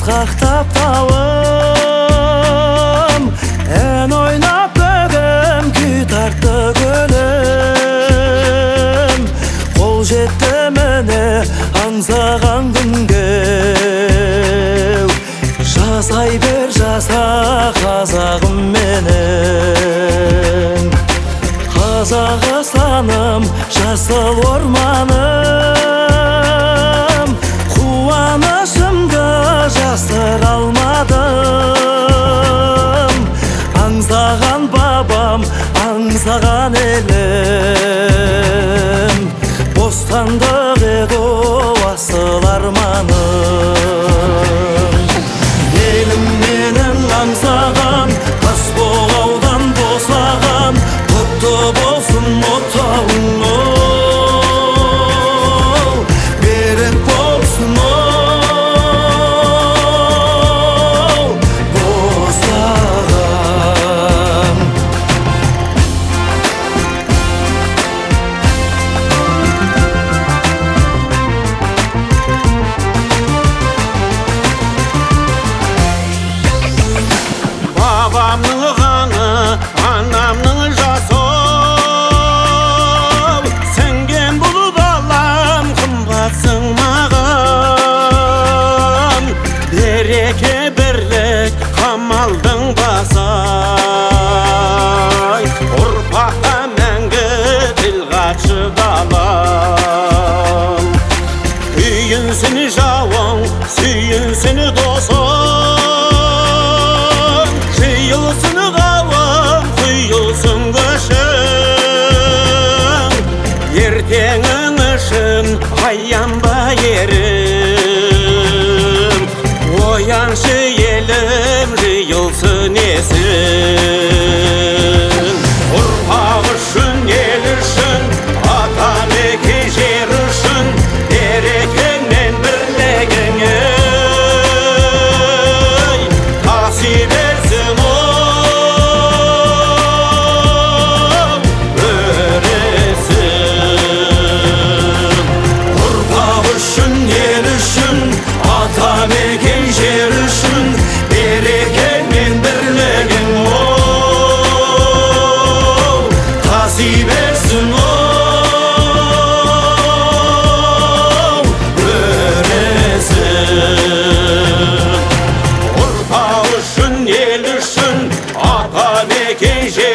asqақтап тауым, ән ойнап бөгім, күй тартты көлім. Қол жетті міне аңсаған күнге, жасай бер жаса қазағым менің. Қазақстаным, жасыл орманым, қуанышымды жасыра алмадым. Аңсаған бабам, аңсаған елім, бостандық еді асыл арманым. Елім менің аңсаған, Тасбұғаудан босаған, құтты болсын отауың, берік болсын босаған. Бабамның ғаны, анамның жасы, сіңген бұл балам қымбатсың маған. Береке бірлік қамалдың басы, ұрпаққа мәңгі тіл қатшы балам. Үйінсін жауың, сүйінсін досың, жиылсын қауым, құйылсын көшің. Ертеңің үшін аянба ерім, ояншы елім, жиылсын есің. Ұрпақ үшін, ел үшін, ата мекен жер үшін, берекең мен бірлігің таси берсін өресін. Ұрпақ үшін, ел үшін, ата мекен жер үшін, берекең мен бірлігің таси берсін өресін. Ұрпақ үшін, ел үшін, ата мекен жер